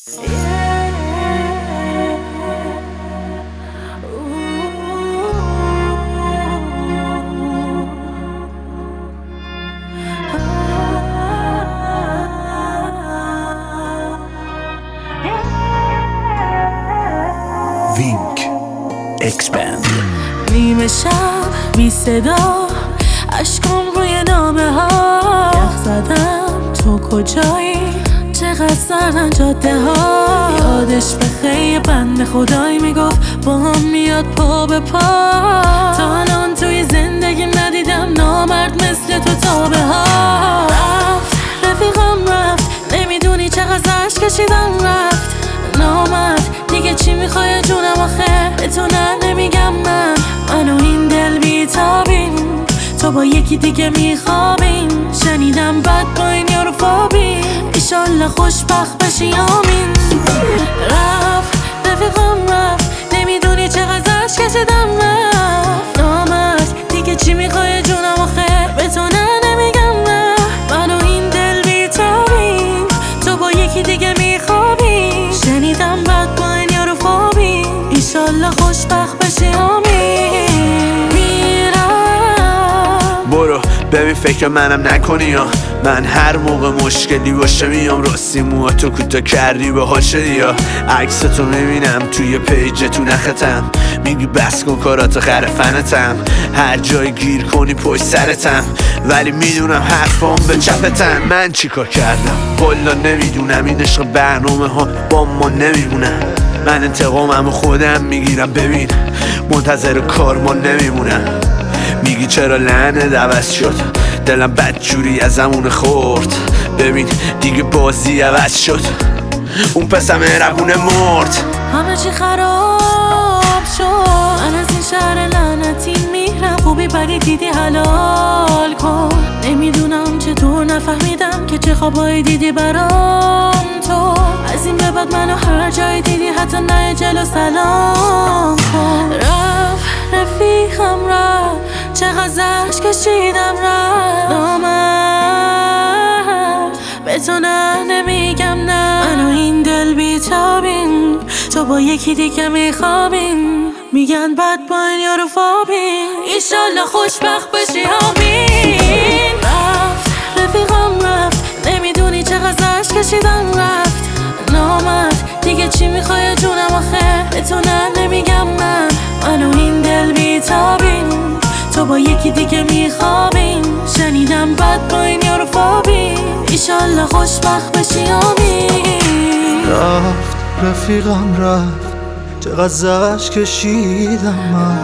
وینک اکسپند. نیمه شب بی صدا اشکام روی نامه ها یخ زدم. تو کجایی؟ چقدر سردن جاده ها. یادش به خیلی بنده خدایی میگفت با هم میاد پا به پا. تا الان توی زندگیم ندیدم نامرد مثل تو تابه ها. رفت رفیقم رفت، نمیدونی چقدر اشک کشیدم. رفت نامرد دیگه چی میخوای جونم آخه؟ به تو نه نمیگم من و این دل بیتابیم. تو با یکی دیگه میخوابیم. شنیدم بد با این یارو فابیم. ایشالله خوشبخت بشی آمین. رفت رفیقم رفت، نمیدونی چقدر اشک کشیدم. رفت نامرد دیگه چی میخوای جونم آخه؟ به تو نه نمیگم من و این دل بیتابیم. تو با یکی دیگه میخوابیم. شنیدم بد با این یارو فابیم. ایشالله خوشبخت بشی آمین. برو ببین فکر منم نکنی یا من هر موقع مشکلی باشه میام. راستی موهاتو کوتاه کردی باحال شدی یا عکستو میبینم توی پیج تو نختم. میگی بس کن کارات خرفنتم، هر جای گیر کنی پشت سرتم. ولی میدونم حرفام به چپتم. من چیکار کردم والا نمیدونم. این عشق برنامه ها با ما نمیمونن. من انتقاممو خودم میگیرم. ببین منتظر کار ما نمیمونم. میگی چرا لعنت عوض شد، دلم بدجوری از زمون خورد. ببین دیگه بازی عوض شد، اون پسم مهربونه مرد. همه چی خراب شد. من از این شهر لعنتی میرم. خوبی بدی دیدی حلال کن. نمیدونم چطور نفهمیدم که چه خوابایی دیدی برام تو. از این به بعد منو هر جای دیدی حتی نه جلو سلام کن. رفت رفیقم رفت، چقدر اشک کشیدم. رفت نامرد به تو نه نمیگم من و این دل بیتابیم. تو با یکی دیگه میخوابیم. میگن بد با این یارو فابیم. ایشالله خوشبخت بشی آمین. رفت رفیقم رفت، نمیدونی چقدر اشک کشیدم. رفت نامرد دیگه چی میخوای جونم آخه؟ به تو نه نمیگم من و این دل بیتابیم. تو با یکی دیگه میخوابیم. شنیدم بد با این یارو فابیم. ایشالله خوشبخت بشی آمین. رفت رفیقم رفت، چقدر اشک کشیدم.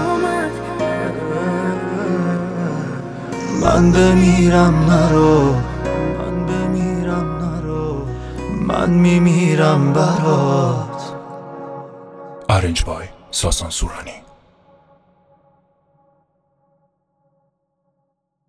من بمیرم نرو، من بمیرم نرو، من میمیرم برات. آرنج بای ساسان سورانی.